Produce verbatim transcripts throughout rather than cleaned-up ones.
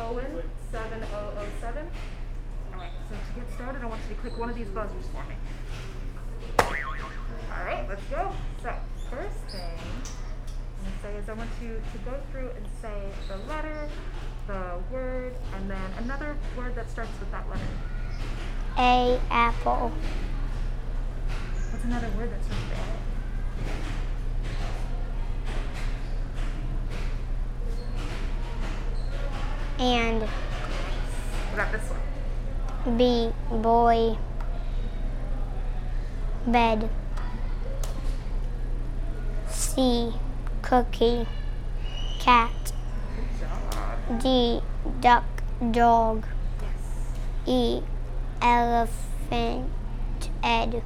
Owen seven oh oh seven. Alright, so to get started, I want you to click one of these buzzers for me. Alright, let's go. So, first thing I'm going to say is I want you to go through and say the letter, the word, and then another word that starts with that letter. A, apple. What's another word that starts with A? And What about this one? B, boy. Bed. C, cookie. Cat. Good job. D, duck, dog. Yes. E, elephant, Ed.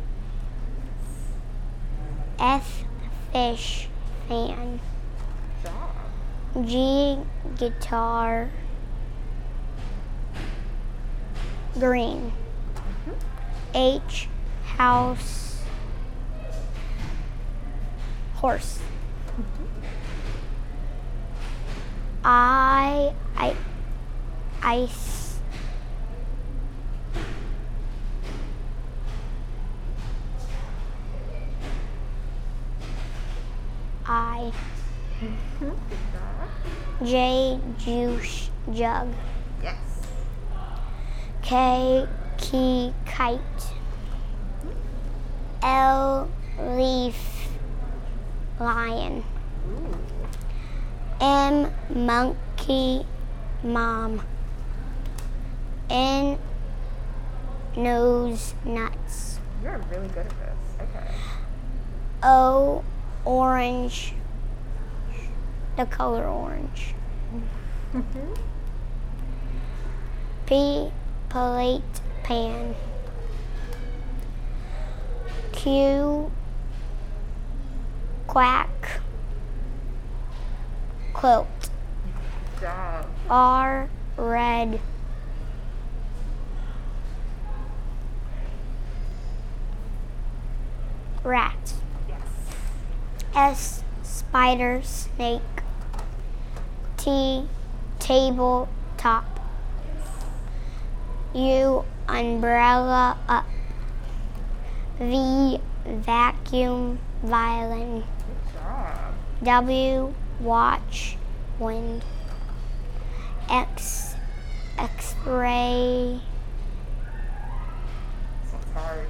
F, fish, fan. Good job. G, guitar, green. Mm-hmm. H, house, horse. Mm-hmm. I, I, ice, I, Mm-hmm. Good job. J, juice, jug. Yes. K, key, kite. L, leaf, lion. Ooh. M, monkey, mom. N, nose, nuts. You're really good at this. Okay. O, orange, the color orange. Mm-hmm. P, plate, pan. Q, quack, quilt. Good job. R, red. Rat. Yes. S, spider, snake. T, table, top. U, umbrella, up. V, vacuum, violin. Good job. W, watch, wind. X, x-ray. This one's hard.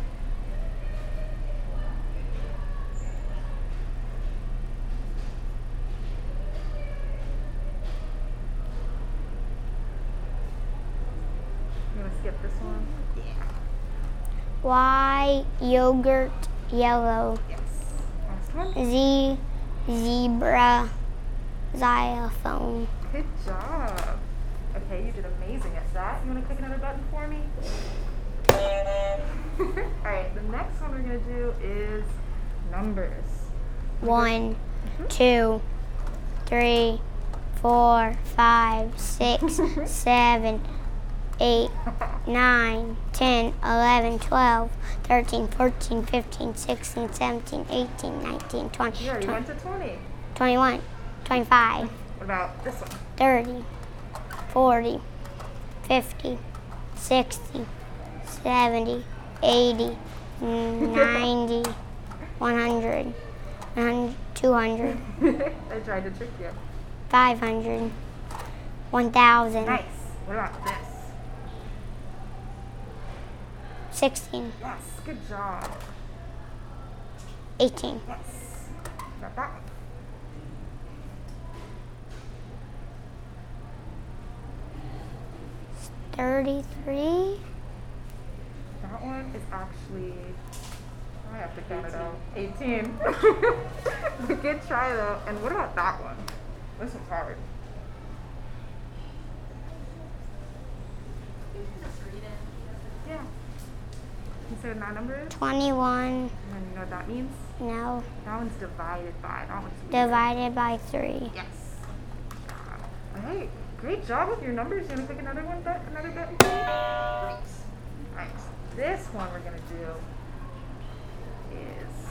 You want to skip this one? Yeah. Y, yogurt, yellow. Yes. Last one. Z, zebra, xylophone. Good job. Okay, you did amazing at that. You want to click another button for me? Alright, the next one we're going to do is numbers. One, Mhm. two, three, four, five, six, seven, eight, nine, ten, eleven, twelve, thirteen, fourteen, fifteen, sixteen, seventeen, eighteen, nineteen, twenty, You already twenty, went to twenty. twenty-one, twenty-five, What about this one? thirty, forty, fifty, sixty, seventy, eighty, ninety, one hundred, one hundred, two hundred, I tried to trick you. five hundred, one thousand, Nice. What about this? sixteen, Yes, good job. eighteen, Yes. What about that one? thirty-three, That one is actually, I have to count it out. eighteen. Good try though. And what about that one? This one's hard. Yeah. Can you say what that number is? twenty-one, And then you know what that means? no, That one's divided by. That one's weird. divided by three. Yes. Alright. Great job with your numbers. You want to click another one, but another button? Great. Alright. This one we're gonna do is.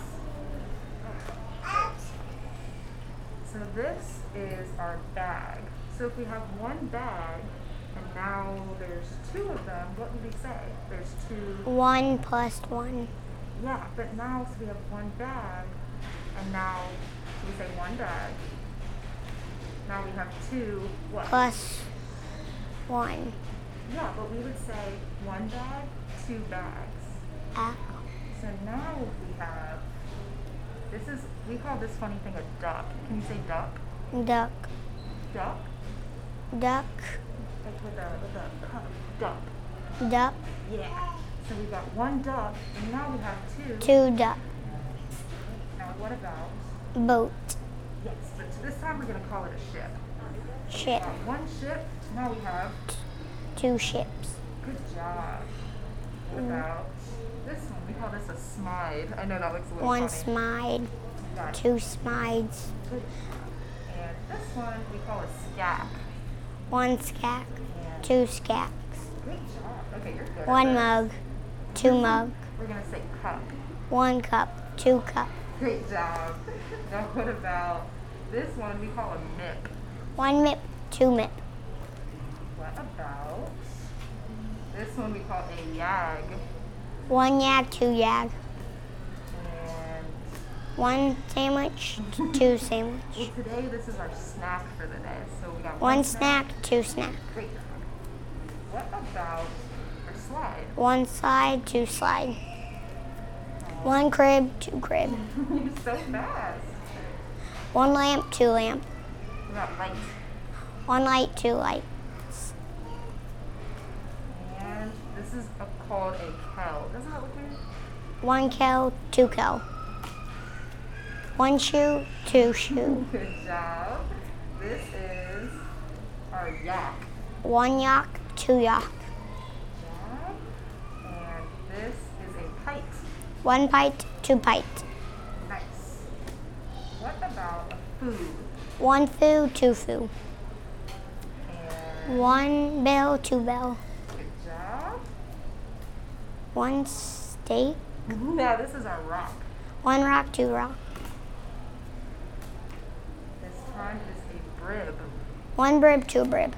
So this is our bag. So if we have one bag And now there's two of them. What would we say? There's two. One plus one. Yeah, but now so we have one bag, and now so we say one bag. Now we have two. What? Plus one. Yeah, but we would say one bag, two bags. Uh, So now we have. This is we call this funny thing a duck. Can you say duck? duck. Duck. Duck. Like with a with a cup. Duck. Duck. Yeah. So we've got one duck, and now we have two. Two duck. Now what about? Boat. Yes, but this time we're gonna call it a ship. Ship. Got one ship. Now we have. Two ships. Good job. What about this one? We call this a smide. I know that looks a little One funny. smide. Got it. Two smides. Good job. And this one we call a scack. One scack. And Two scacks. great job. Okay, you're good. at One this. mug. Two mug. We're gonna say cup. One cup. Two cup. Great job. Now what about this one? We call a mip. One mip. Two mip. What about this one? We call a yag. One yag. Two yag. And One sandwich. Two sandwich. well, today this is our snack for the day. So we got One snack. Two snack. Great job. What about our slide? One slide. Two slide. One crib. Two crib. You're so fast. One lamp. Two lamp. We got light. One light. Two light. And this is a, called a kell. Doesn't that look weird? One cow. Two cow. One shoe. Two shoe. Good job. This is our yak. One yak. Two yak. Job. And this is a kite. One pint. Two pint. Nice. What about a food? One foo. Two foo. And One bell. Two bell. good job. One steak. Now this is our rock. One rock. Two rock. This time is a brib. One brib. Two brib.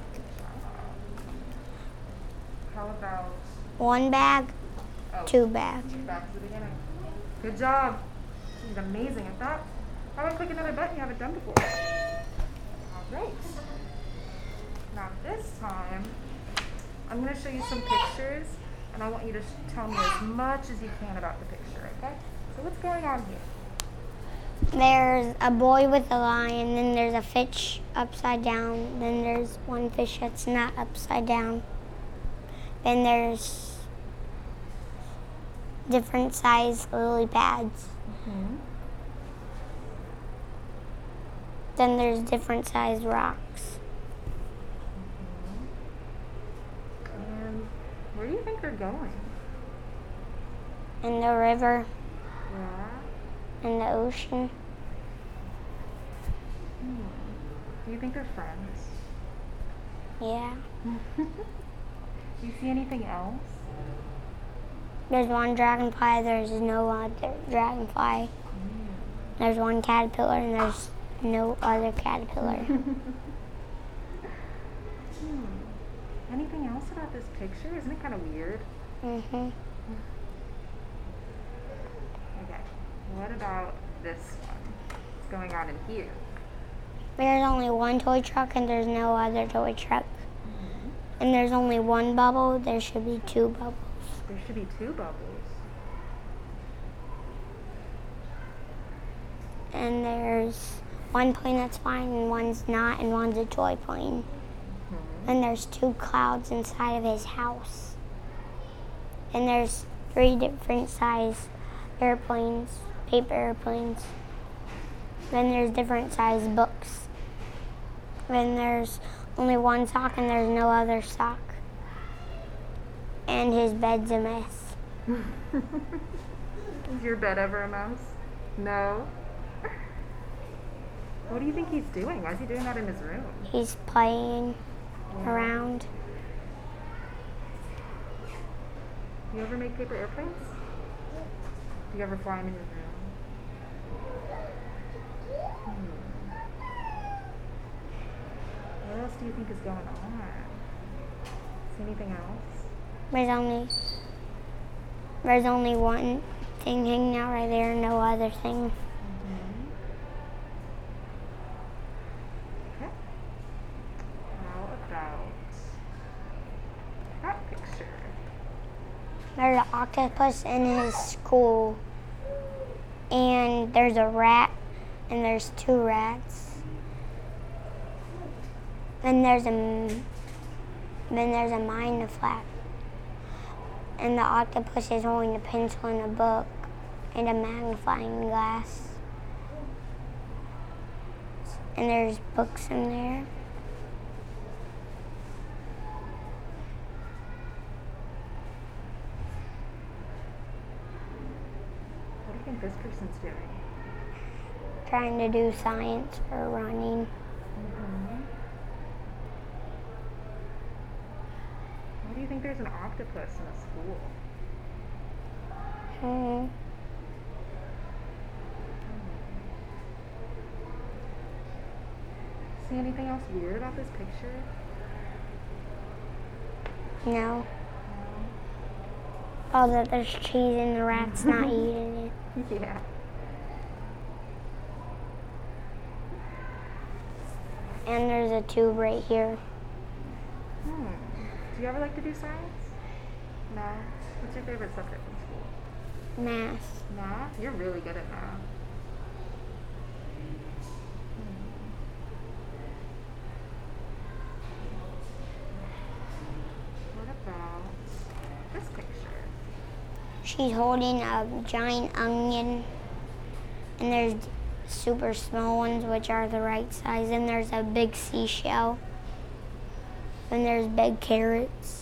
How about One bag. oh, Two bag. back to the beginning. Good job. You did amazing at that. How about click another button you haven't done before? All right. Now this time, I'm going to show you some pictures, and I want you to sh- tell me as much as you can about the picture, okay? So what's going on here? There's a boy with a lion, then there's a fish upside down, then there's one fish that's not upside down. Then there's different size lily pads. Mm-hmm. Then there's different size rocks. And where do you think they're going? And the river Yeah. and the ocean. Hmm. Do you think they're friends? Yeah. Do you see anything else? There's one dragonfly, there's no other dragonfly. Mm. There's one caterpillar and there's no other caterpillar. Hmm. Anything else about this picture? Isn't it kind of weird? hmm Okay. What about this one? What's going on in here? There's only one toy truck and there's no other toy truck. And there's only one bubble, there should be two bubbles. There should be two bubbles. And there's one plane that's flying and one's not, and one's a toy plane. Hmm. And there's two clouds inside of his house. And there's three different size airplanes, paper airplanes. Then there's different size books. Then there's only one sock and there's no other sock. And his bed's a mess. Is your bed ever a mouse? No. What do you think he's doing? Why is he doing that in his room? He's playing Yeah. around. Do you ever make paper airplanes? Do you ever fly them in your room? Hmm. What else do you think is going on? See anything else? There's only there's only one thing hanging out right there, no other thing. Mm-hmm. Okay. How about that picture? There's an octopus in his school, and there's a rat, and there's two rats. Then there's a then there's a mind flap, and the octopus is holding a pencil and a book and a magnifying glass. And there's books in there. What do you think this person's doing? Trying to do science or running. Mm-hmm. Why do you think there's an octopus in a school? Hmm. See anything else weird about this picture? No. Oh, that there's cheese and the rat's not eating it. Yeah. And there's a tube right here. Hmm. Do you ever like to do science? No. What's your favorite subject in school? Math. Math? You're really good at math. What about this picture? She's holding a giant onion, and there's super small ones, which are the right size, and there's a big seashell, and there's big carrots.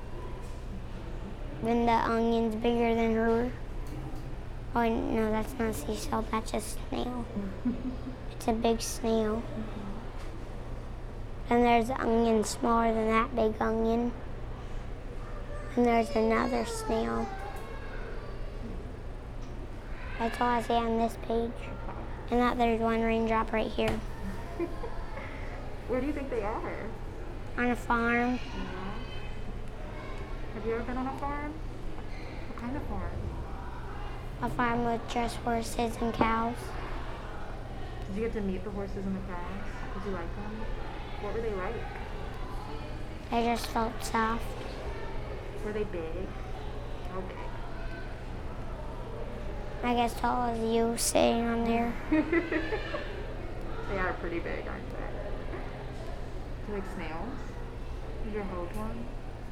Then the onion's bigger than her. Oh, no, that's not a seashell, that's a snail. It's a big snail. And there's an onion smaller than that big onion. And there's another snail. That's all I see on this page. And that there's one raindrop right here. Where do you think they are? On a farm. Yeah. Have you ever been on a farm? What kind of farm? A farm with just horses and cows. Did you get to meet the horses and the cows? Did you like them? What were they like? They just felt soft. Were they big? How big? I guess tall as you sitting on there. They are pretty big, aren't they? Do you like snails? Did you hold one?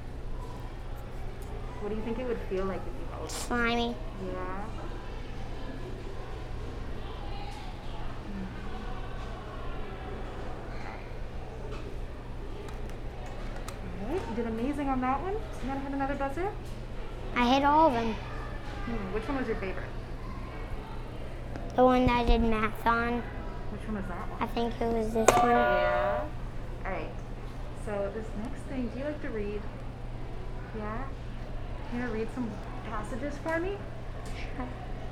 What do you think it would feel like if you held one? Slimy. Yeah. Alright, you did amazing on that one. So you gotta hit another buzzer. I hit all of them. Hmm, which one was your favorite? The one that I did math on. Which one was that I one? think it was this one. Yeah. Alright. So this next thing, do you like to read? Yeah? Can you read some passages for me? Sure.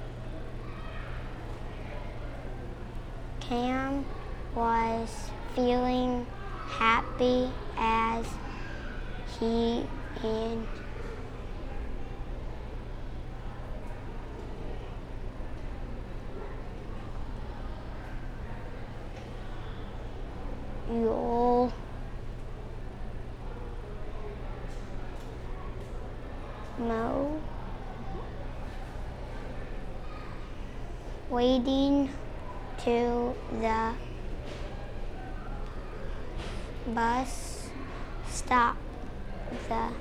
Cam was feeling happy as he and Yule Mo waiting to the bus stop. The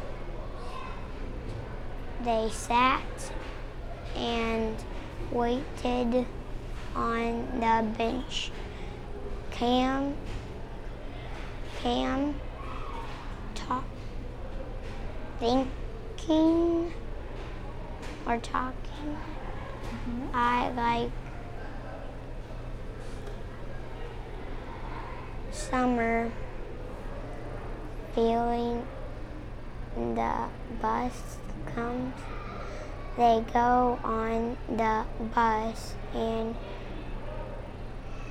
they sat and waited on the bench. Cam Cam talk thinking or talking. Mm-hmm. I like summer feeling. The bus comes. They go on the bus and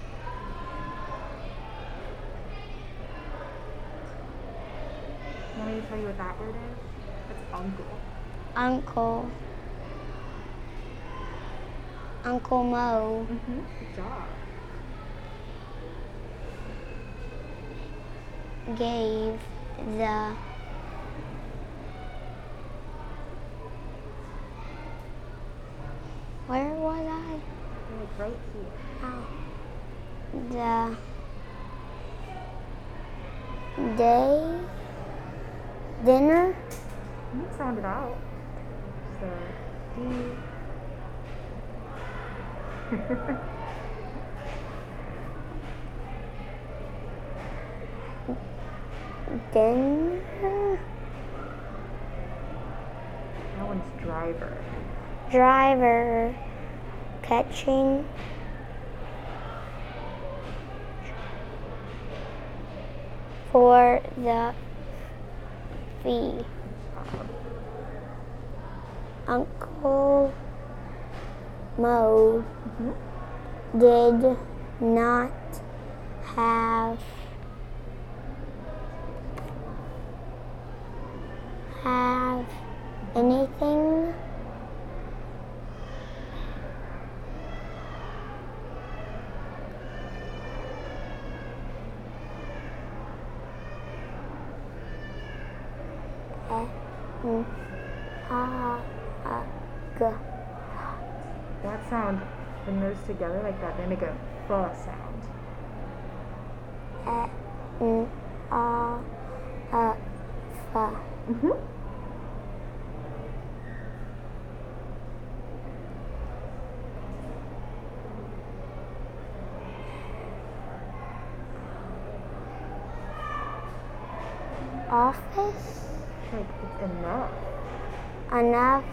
Want me me tell you what that word is? It's uncle. Uncle. Uncle Mo Mm-hmm. Good job. gave the where was I? Like right here. Oh. The day dinner You can sound it out. So D. dinner That one's driver. driver catching for the fee. Uncle Mo Mm-hmm. did not have have anything uh, mm, uh, uh, g- That sound, when those together like that, they make a f sound. uh, mm, uh, uh, f- Mm-hmm. office Like it's enough. enough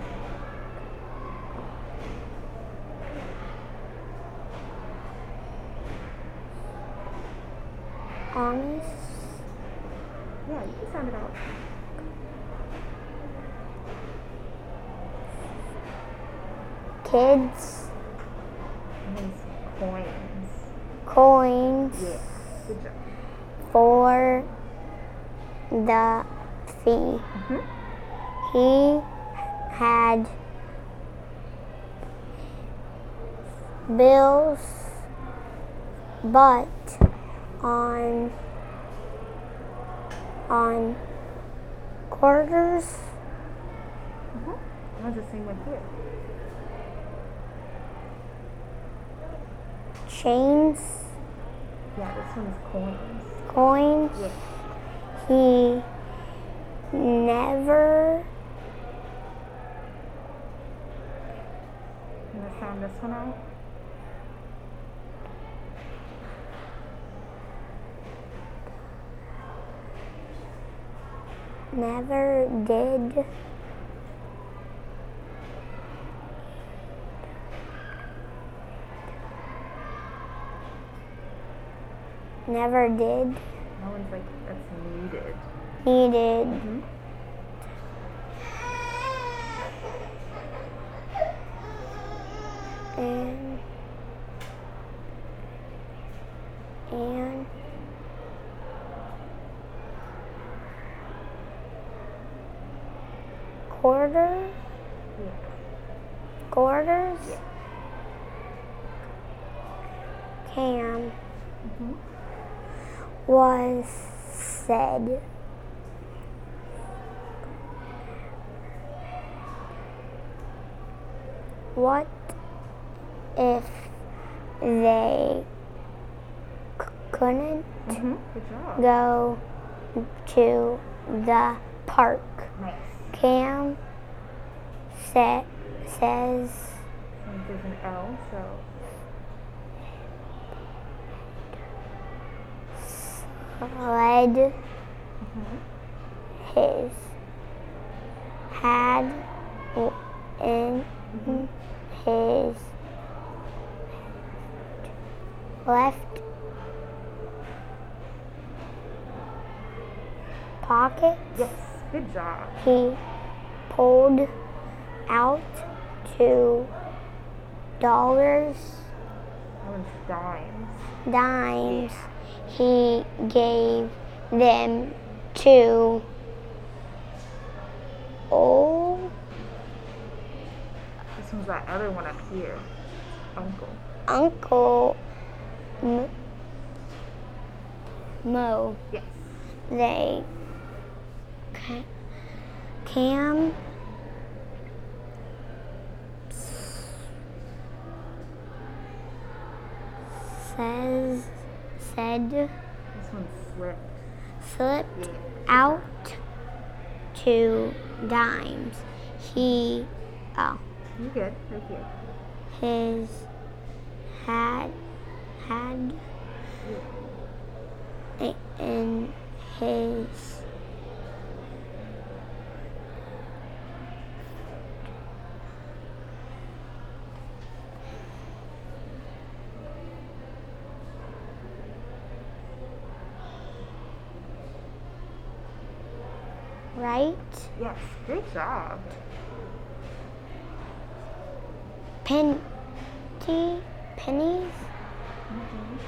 honest Yeah, you can sound it out. kids Nice coins. coins Yeah. Good job. for the fee. Mm-hmm. He had bills, but on on quarters, Mm-hmm. That one's the same one here. chains, Yeah, this one is coins. coins. Yeah. He never You wanna sound this one out? never did never did That one's like, that's needed. needed Mm-hmm. and and quarter Yeah. quarters Yeah. Cam Mm-hmm. was said what if they c- couldn't Mm-hmm. Good job. go to the park? Nice. Cam sa- says And there's an L, so led mm-hmm. his had w- in Mm-hmm. his left pocket. Yes. Good job. He pulled out two dollars, That one's dimes. dimes. He gave them to Oh, This one's that other one up here. Uncle. Uncle M- Mo. Yes. They ca- Cam says said This one slipped. slipped Yeah. out to Dimes. He oh You good? Right here. his had had Yeah. i- in his right Yes. Great job. pen pennies Mm-hmm.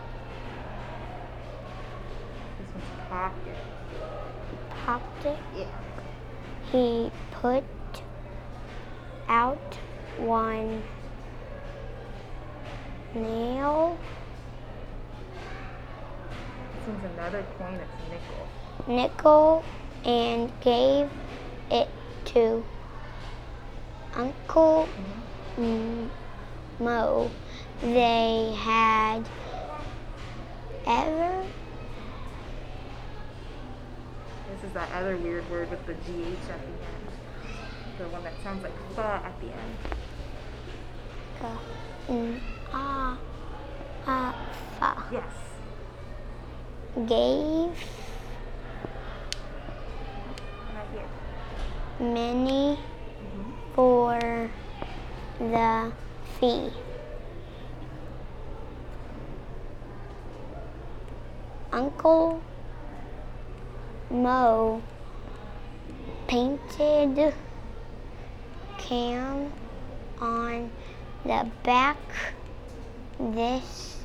This one's pocket. pocket. Yeah. He put out one nail, This one's another coin. It's nickel. nickel, and gave it to Uncle Mm-hmm. M- Mo. They had ever This is that other weird word with the G H at the end. The one that sounds like pho at the end. uh, mm, ah, ah, fa- Yes. gave Right here. many Mm-hmm. for the fee. Uncle Mo painted Cam on the back. This,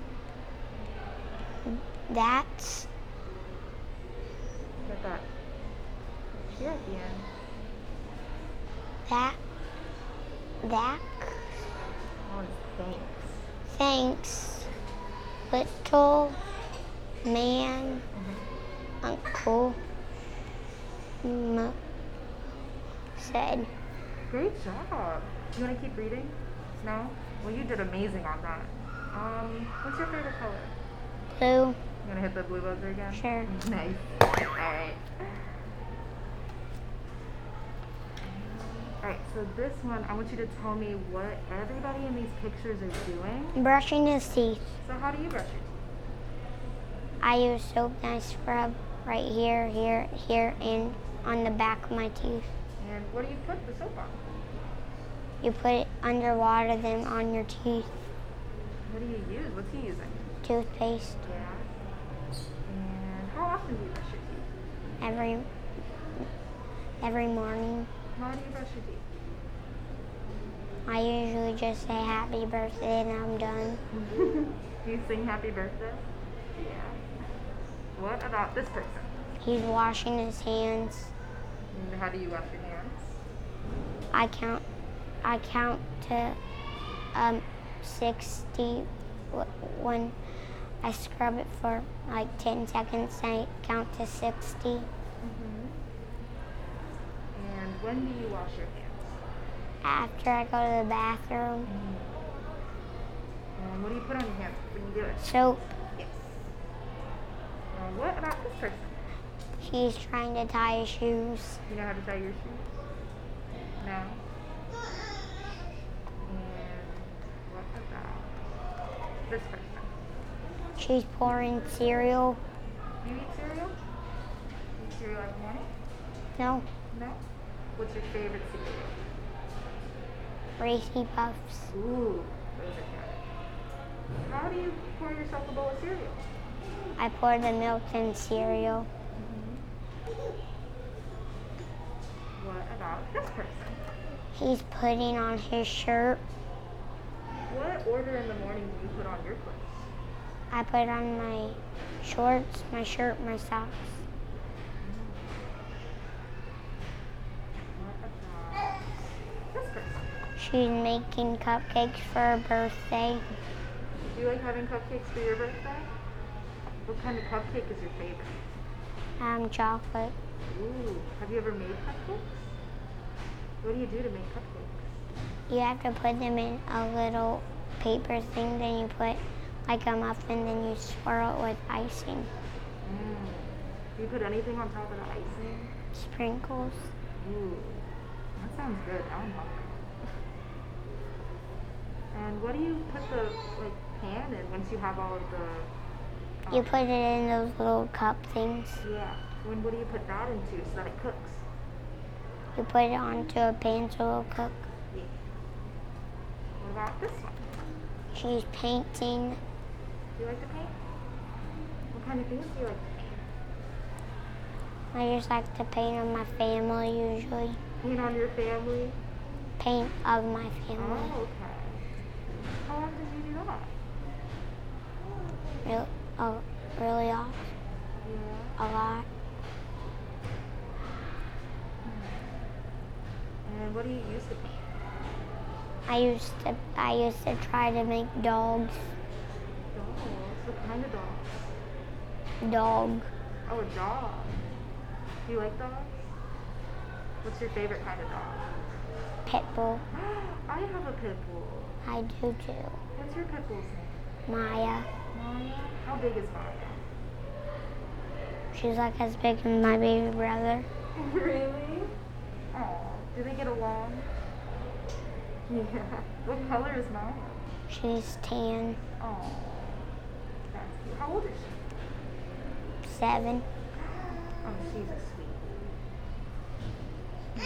that's Look at that. Here at the end. that, that. Oh, it's thanks. Thanks, little man, Mm-hmm. Uncle M said. Great job. You want to keep reading? No? Well, you did amazing on that. Um, what's your favorite color? Blue, You want to hit the blue buzzer again? sure. Nice. Alright. Alright, so this one, I want you to tell me what everybody in these pictures are doing. Brushing his teeth. So how do you brush your teeth? I use soap and I scrub right here, here, here, and on the back of my teeth. And what do you put the soap on? You put it underwater, then on your teeth. What do you use? What's he using? Toothpaste Yeah. And how often do you brush your teeth? every every morning. How do you brush your teeth? I usually just say happy birthday and I'm done. Do you sing happy birthday? Yeah. What about this person? He's washing his hands. And how do you wash your hands? I count I count to um, sixty wh- when I scrub it for like ten seconds. I count to sixty. Mm-hmm. And when do you wash your hands? After I go to the bathroom, And what do you put on your hands when you do it? soap. Yes. Now, what about this person? He's trying to tie his shoes. You know how to tie your shoes? No. And what about this person? She's pouring cereal. Do you eat cereal? Do you eat cereal every morning? No, No. What's your favorite cereal? Reese's Puffs. Ooh, those are good. How do you pour yourself a bowl of cereal? I pour the milk in cereal. What about this person? He's putting on his shirt. What order in the morning do you put on your clothes? I put on my shorts, my shirt, my socks. What She's making cupcakes for her birthday. Do you like having cupcakes for your birthday? What kind of cupcake is your favorite? Um, chocolate. Ooh, have you ever made cupcakes? What do you do to make cupcakes? You have to put them in a little paper thing, then you put like a muffin, then you swirl it with icing. Mm. Do you put anything on top of the icing? Sprinkles. Ooh, that sounds good. Now I'm hungry. And what do you put the like pan in once you have all of the? Um, You put it in those little cup things. Yeah. When what do you put that into so that it cooks? You put it onto a pan so it'll cook. Yeah. What about this one? She's painting. Do you like to paint? What kind of things do you like to paint? I just like to paint on my family usually. Paint on your family? Paint of my family. Oh, okay. How long did you do that? Real, oh, really off. Yeah. A lot. And what do you use to paint? I used to I used to try to make dogs. Dogs. What kind of dogs? Dog. Oh, a dog. Do you like dogs? What's your favorite kind of dog? Pit bull. I have a pit bull. I do too. What's your pit bull's name? Maya. Maya? How big is Maya? She's like as big as my baby brother. Really? Oh, do they get along? Yeah. What color is Maya? She's tan. Oh, that's cute. How old is she? Seven. Oh, she's a sweet.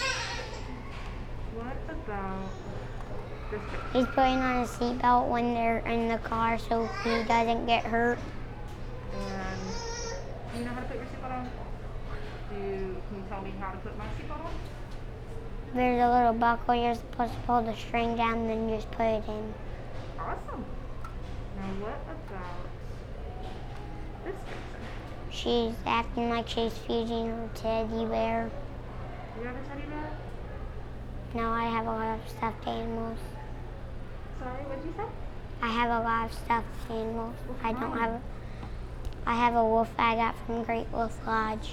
What about this picture? He's putting on a seatbelt when they're in the car so he doesn't get hurt. And do you know how to put your seatbelt on? Do you, can you tell me how to put my seatbelt on? There's a little buckle. You're supposed to pull the string down, then you just put it in. Awesome. Now what about this picture? She's acting like she's feeding her teddy bear. Do you have a teddy bear? No, I have a lot of stuffed animals. Sorry, what'd you say? I have a lot of stuffed animals. What I don't kind? have. A, I have a wolf I got from Great Wolf Lodge.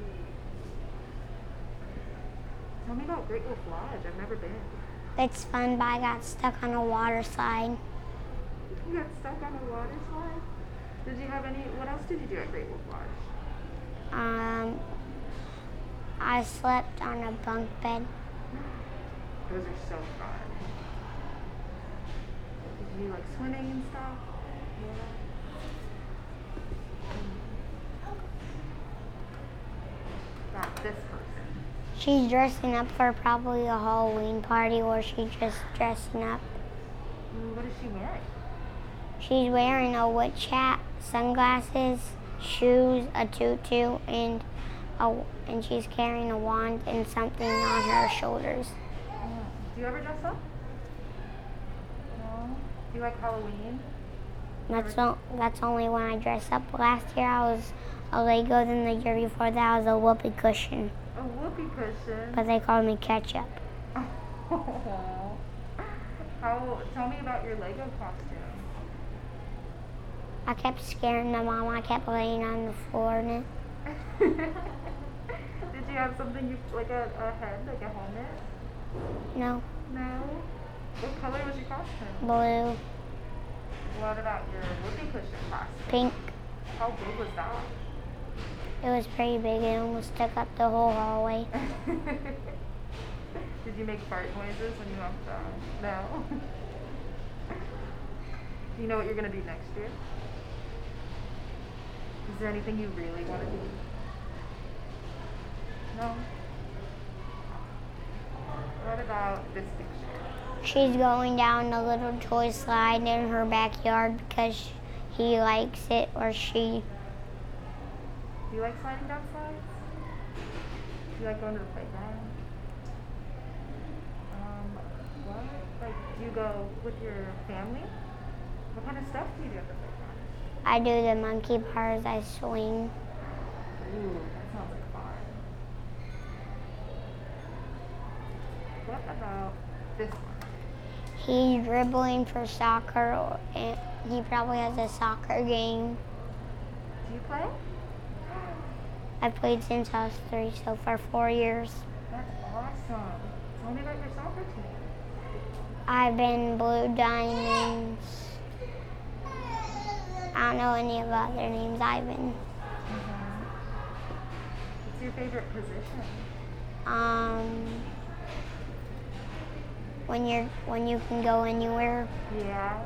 Tell me about Great Wolf Lodge. I've never been. It's fun, but I got stuck on a water slide. You got stuck on a water slide? Did you have any, what else did you do at Great Wolf Lodge? Um, I slept on a bunk bed. Those are so fun. Did you like swimming and stuff? Yeah. Got this person. She's dressing up for probably a Halloween party, or she's just dressing up. Mm, what is she wearing? She's wearing a witch hat, sunglasses, shoes, a tutu, and a, and she's carrying a wand and something on her shoulders. Mm. Do you ever dress up? No? Do you like Halloween? That's o- that's only when I dress up. Last year I was a Lego, then the year before that I was a whoopee cushion. A whoopee cushion? But they called me ketchup. Oh. How, tell me about your Lego costume. I kept scaring my mom. I kept laying on the floor in it. Did you have something you, like a, a head, like a helmet? No, No? What color was your costume? blue, What about your whoopee cushion costume? pink. How big was that? It was pretty big. It almost took up the whole hallway. Did you make fart noises when you walked down? No? Do you know what you're going to do next year? Is there anything you really want to do? No? What about this picture? She's going down a little toy slide in her backyard because he likes it, or she. Do you like sliding down slides? Do you like going to the playground? Um, what? Like, do you go with your family? What kind of stuff do you do at the playground? I do the monkey bars. I swing. Ooh, that sounds like fun. What about this one? He's dribbling for soccer, or, and he probably has a soccer game. Do you play? I've played since I was three, so for four years. That's awesome. Tell me about your soccer team. I've been Blue Diamonds. I don't know any of the other names I've been. Mm-hmm. What's your favorite position? Um, when you're when you can go anywhere. Yeah.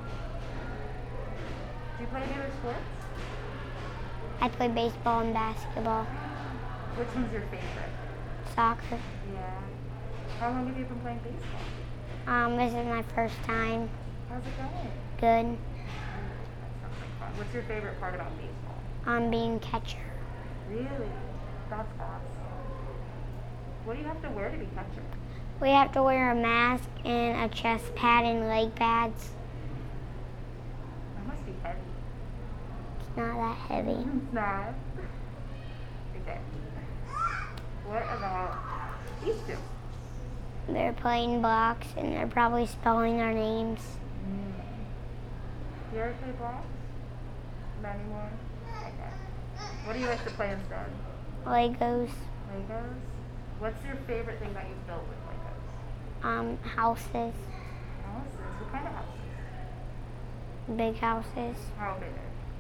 Do you play any other sports? I play baseball and basketball, Which one's your favorite? soccer. Yeah. How long have you been playing baseball? Um, this is my first time. How's it going? Good. That sounds like fun. What's your favorite part about baseball? I'm being catcher. Really? That's awesome. What do you have to wear to be catcher? We have to wear a mask and a chest pad and leg pads. That must be heavy. It's not that heavy. It's not. Okay. What about these two? They're playing blocks and they're probably spelling their names. Mm. Do you ever play blocks? Not anymore? Okay. What do you like to play instead? Legos, Legos? What's your favorite thing that you've built with Legos? um, houses, Houses? What kind of houses? big houses, How big?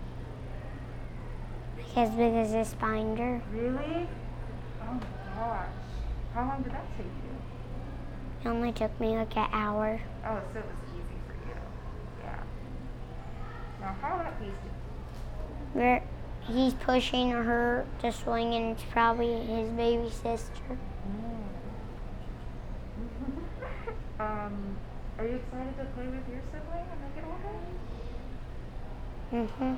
like as big as this binder. Really? Oh my gosh. How long did that take you? It only took me like an hour. Oh, so it was easy for you. Yeah. Now, how about these two? Where he's pushing her to swing, and it's probably his baby sister. Mm. um, are you excited to play with your sibling when they get older? Mhm.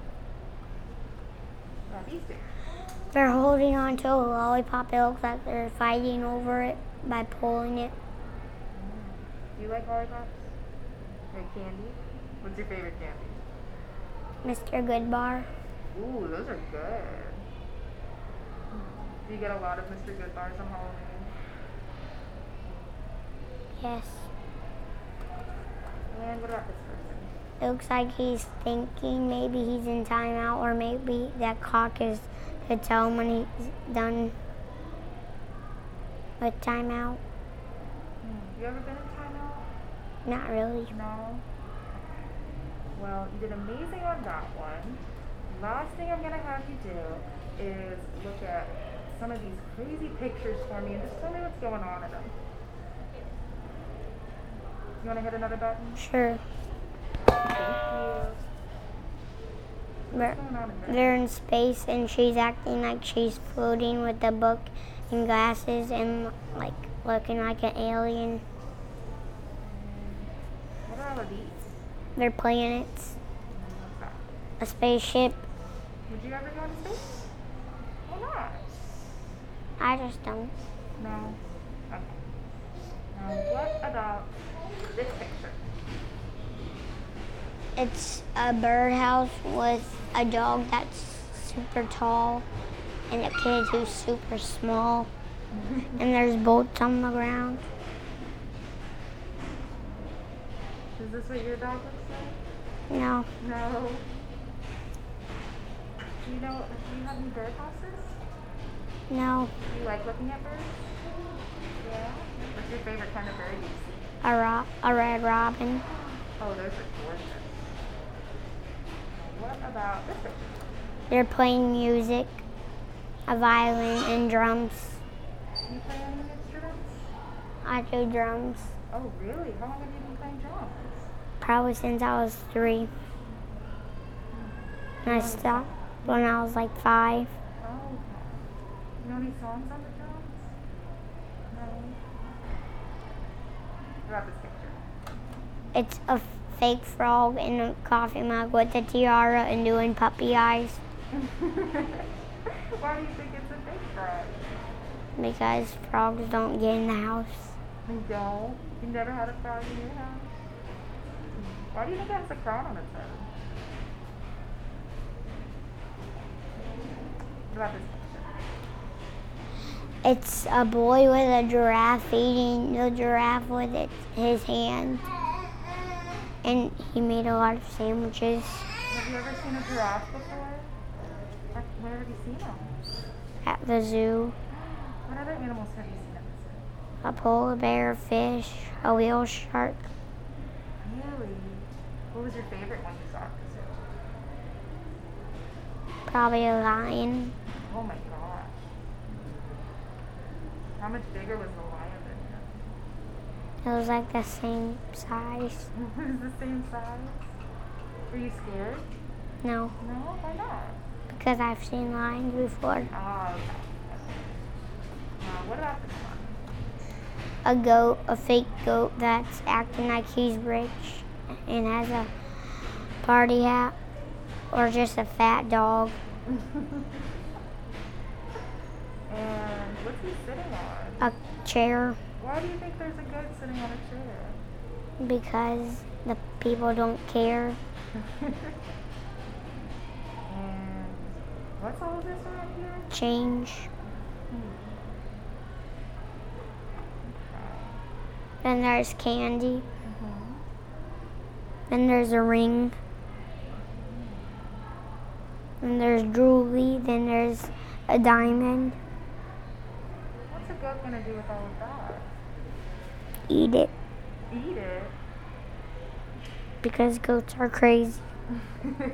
Now, these two. They're holding on to a lollipop. It looks like they're fighting over it by pulling it. Do you like lollipops? Like candy? What's your favorite candy? Mister Goodbar. Ooh, those are good. Do you get a lot of Mister Good bars on Halloween? Yes. And what about this person? It looks like he's thinking maybe he's in timeout, or maybe that clock is to tell him when he's done with timeout. You ever been in timeout? Not really. No? Well, you did amazing on that one. Last thing I'm going to have you do is look at some of these crazy pictures for me and just tell me what's going on in them. You want to hit another button? Sure. Thank you. They're, What's going on in there? they're in space, and she's acting like she's floating with a book and glasses and like looking like an alien. What are all of these? They're planets. What's that? A spaceship. Would you ever go into space? Why not? I just don't. No. Okay. Now, what about this picture? It's a birdhouse with a dog that's super tall and a kid who's super small. And there's boats on the ground. Is this what your dog looks like? No. No. Do you know, do you have any bird houses? No. Do you like looking at birds? Yeah? What's your favorite kind of bird you see? A, ro- a red robin. Oh, those are gorgeous. What about this picture? They're playing music, a violin and drums. Do you play any instruments? I do drums. Oh, really? How long have you been playing drums? Probably since I was three. And I stopped when I was like five. Oh, okay. You know any songs on the drums? No. What about this picture? It's a fake frog in a coffee mug with a tiara and doing puppy eyes. Why do you think it's a fake frog? Because frogs don't get in the house. You don't? You never had a frog in your house? Why do you think it has a crown on its head? What about this picture? It's a boy with a giraffe feeding the giraffe with its, his hand. and he made a lot of sandwiches. Have you ever seen a giraffe before? Or where have you seen them? At the zoo. What other animals have you seen at the zoo? A polar bear, a fish, a whale shark. Really? What was your favorite one you saw at the zoo? Probably a lion. Oh my gosh. How much bigger was the lion than It was like the same size. you? It was the same size? Were you scared? No, No? Why not? because I've seen lions before. Oh, okay. Now, what about this one? A goat, a fake goat that's acting like he's rich and has a party hat, or just a fat dog. And what's he sitting on? A chair, Why do you think there's a goat sitting on a chair? because the people don't care. And what's all of this around here? Change. Then there's candy. Mm-hmm. Then there's a ring. Then there's jewelry. Then there's a diamond. What's a goat gonna do with all of that? Eat it, Eat it? because goats are crazy. Okay.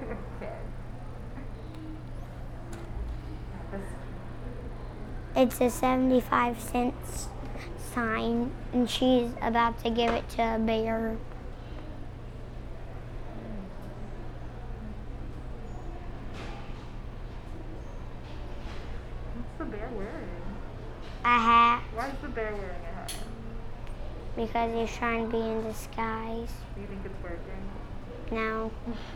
This It's a seventy-five cents sign, and she's about to give it to a bear. What's the bear wearing? A hat, Why is the bear wearing a hat? because he's trying to be in disguise. Do you think it's working? No,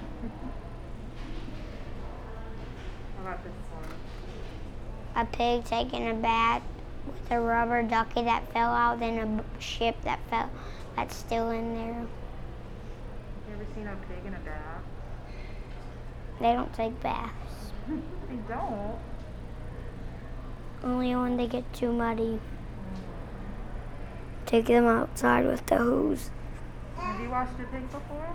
How about this one? a pig taking a bath with a rubber ducky that fell out, then a b- ship that fell that's still in there. You ever seen a pig in a bath? They don't take baths. They don't. Only when they get too muddy. Take them outside with the hose. Have you washed a pig before?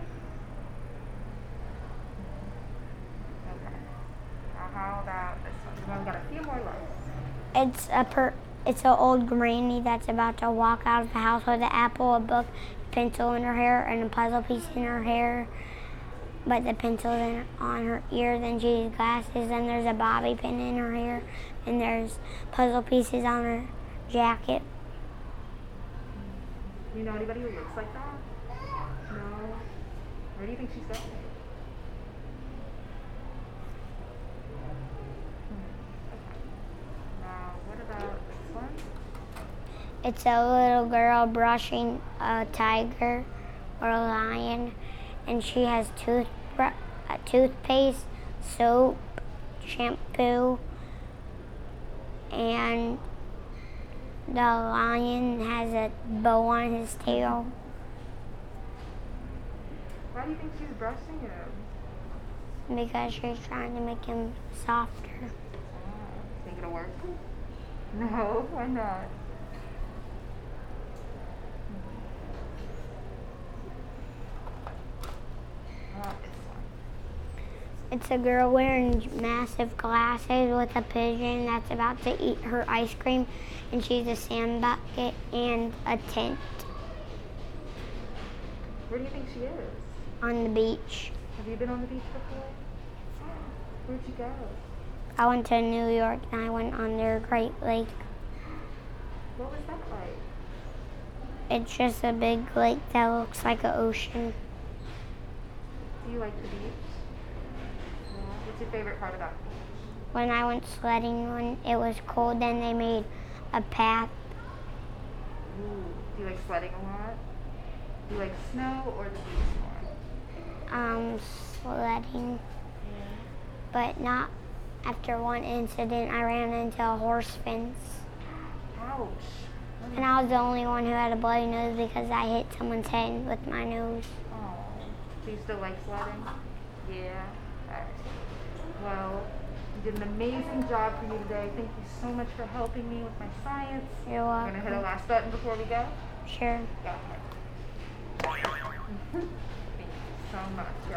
Okay. Now how about this one? We've only got a few more left. It's a per. It's an old granny that's about to walk out of the house with an apple, a book, a pencil in her hair, and a puzzle piece in her hair. But the pencil's in, on her ear. Then she has glasses. Then there's a bobby pin in her hair. And there's puzzle pieces on her jacket. You know anybody who looks like that? No. Where do you think she's going? Hmm. Now, what about this one? It's a little girl brushing a tiger or a lion, and she has tooth uh, toothpaste, soap, shampoo, and the lion has a bow on his tail. Why do you think she's brushing him? Because she's trying to make him softer. Oh, think it'll work? No, why not? How about this one? It's a girl wearing massive glasses with a pigeon that's about to eat her ice cream, and she's a sand bucket and a tent Where do you think she is? on the beach. Have you been on the beach before? Where'd you go? I went to New York and I went on their Great Lake. What was that like? It's just a big lake that looks like an ocean. Do you like the beach? Yeah. What's your favorite part about the beach? When I went sledding when it was cold, then they made a path. Ooh. Do you like sledding a lot? Do you like snow or the beach more? Um, sledding, but not after one incident. I ran into a horse fence, Ouch. and I was the only one who had a bloody nose because I hit someone's head with my nose. Oh. Do you still like sledding? Yeah. Alright. Well, you did an amazing job for me today. Thank you so much for helping me with my science. You're I'm gonna hit a welcome. last button before we go. Sure. Go ahead. Thank you. much.